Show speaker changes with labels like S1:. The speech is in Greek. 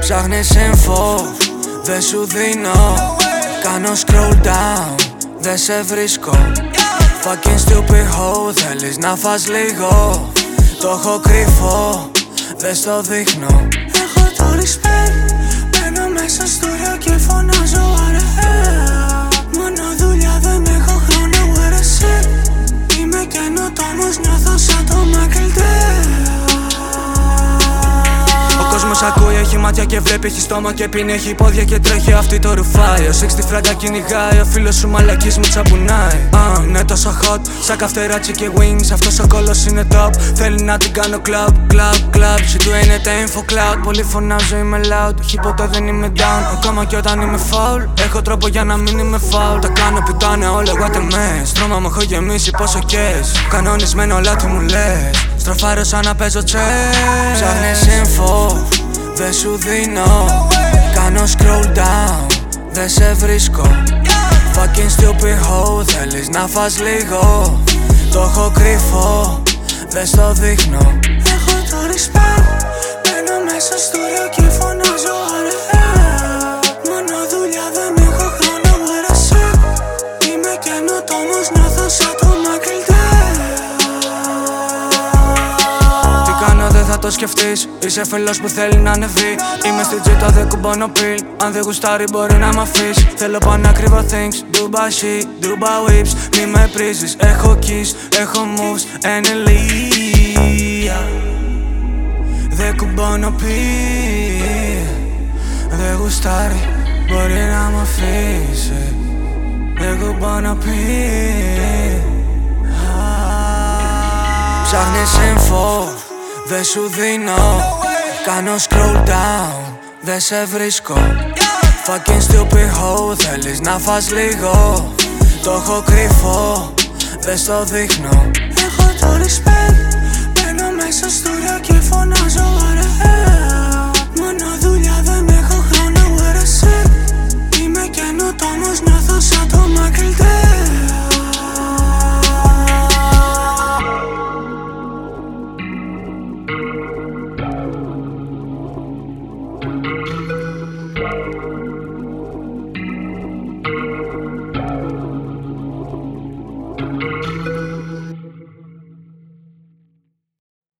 S1: Ψάχνεις info, δεν σου δίνω. Κάνω scroll down, δεν σε βρίσκω. Fucking stupid hoe, θέλεις να φας λίγο. Το έχω κρυφό, δεν στο δείχνω.
S2: Έχω το respect, μπαίνω μέσα στο ρεό και φωνάζω RF. Μόνο δουλειά, δεν έχω χρόνο, what a shit. Είμαι καινοτόμος, νιώθω σαν το Michael Dell.
S1: Ο κόσμος ακούει, έχει μάτια και βλέπει, έχει στόμα και πίνει, έχει πόδια και τρέχει, αυτή το ρουφάει. Ο 60 φράγκα κυνηγάει, ο φίλος σου μαλακής μου τσαπουνάει. Είναι τόσο hot, σαν καυτεράτσι και wings, αυτός ο κόλος είναι top. Θέλει να την κάνω club, club, club. She του είναι τα info cloud, πολύ φωνάζω, είμαι loud. Όχι ποτέ δεν είμαι down, ακόμα κι όταν είμαι foul. Έχω τρόπο για να μην είμαι foul. Τα κάνω πουτάνε όλα, what a mess. Στρώμα μου έχω γεμίσει πόσο cash. Κανονισμένο όλα τι μου λες. Στροφάρω σαν να παίζω chess. Ψάχνεις info, δεν σου δίνω. Κάνω scroll down, δεν σε βρίσκω. Fucking stupid hoe, θέλεις να φας λίγο. Το έχω κρυφό, δεν στο δείχνω.
S2: Έχω το respect, μπαίνω μέσα στο ρεό και φωνάζω RF. Μόνο δουλειά, δεν έχω χρόνο, what a shit. Είμαι καινοτόμος, νιώθω σαν το Michael Dell.
S1: Τι κάνω δεν θα το σκεφτείς. Είσαι φελός που θέλει να ανεβεί. Είμαι στην τζίτα, δεν κουμπώνω πιλ. Αν δεν γουστάρει μπορεί να μ' αφήσει. Θέλω πανάκριβα things, Dubai shit, Dubai whips. Μη με πρίζεις, έχω kiss, έχω moves, ενελία. Δεν κουμπώνω πιλ. Δεν γουστάρει, μπορεί να μ' αφήσει. Δεν κουμπώνω πιλ. Ψάχνεις info, δεν σου δίνω. Κάνω scroll down, δεν σε βρίσκω. Fucking stupid hoe, θέλεις να φας λίγο. Το έχω κρυφό, δεν στο δείχνω.
S2: Έχω το respect,